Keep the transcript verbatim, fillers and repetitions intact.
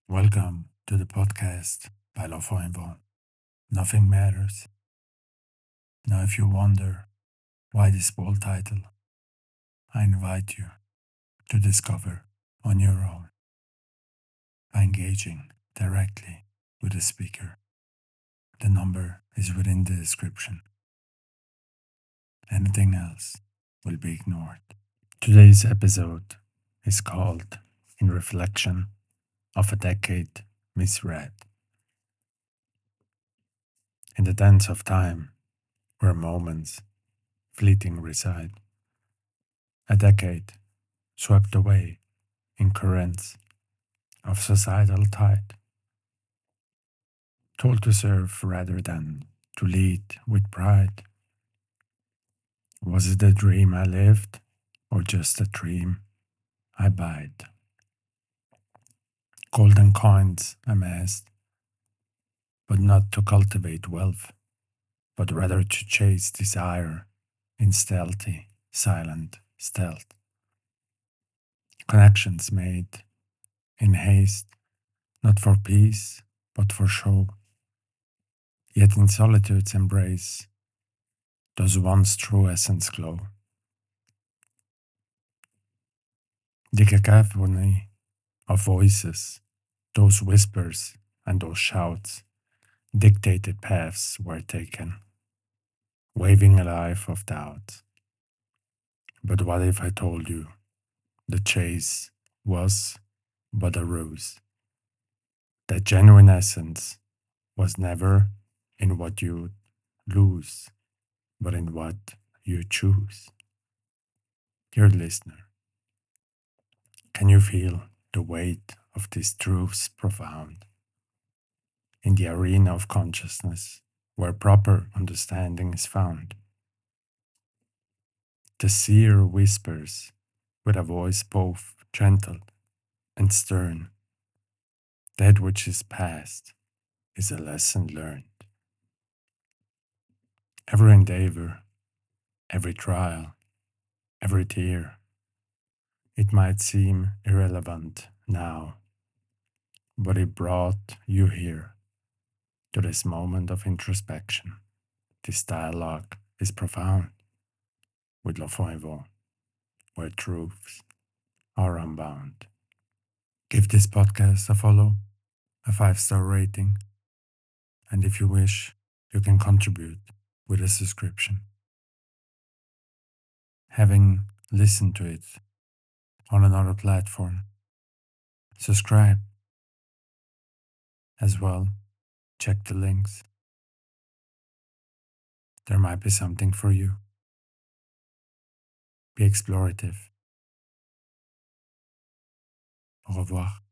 Welcome to the podcast by Lafo and Vaughan. Nothing matters. Now, if you wonder why this bold title, I invite you to discover on your own by engaging directly with the speaker. The number is within the description. Anything else will be ignored. Today's episode is called In Reflection of a Decade Misread. In the dance of time, where moments fleeting reside, a decade swept away in currents of societal tide, told to serve rather than to lead with pride. Was it a dream I lived, or just a dream I bide? Golden coins amassed, but not to cultivate wealth, but rather to chase desire in stealthy, silent stealth. Connections made in haste, not for peace, but for show. Yet in solitude's embrace, does one's true essence glow. The cacophony of voices, those whispers and those shouts, dictated paths were taken, waving a life of doubt. But what if I told you the chase was but a ruse? That genuine essence was never in what you lose, but in what you choose. Dear listener, can you feel the weight of these truths profound? In the arena of consciousness, where proper understanding is found, the seer whispers with a voice both gentle and stern, that which is past is a lesson learned. Every endeavor, every trial, every tear, it might seem irrelevant now, but it brought you here to this moment of introspection. This dialogue is profound with Lafo and Vaughan, where truths are unbound. Give this podcast a follow, a five star rating, and if you wish, you can contribute with a subscription. Having listened to it on another platform, subscribe as well. Check the links. There might be something for you. Be explorative. Au revoir.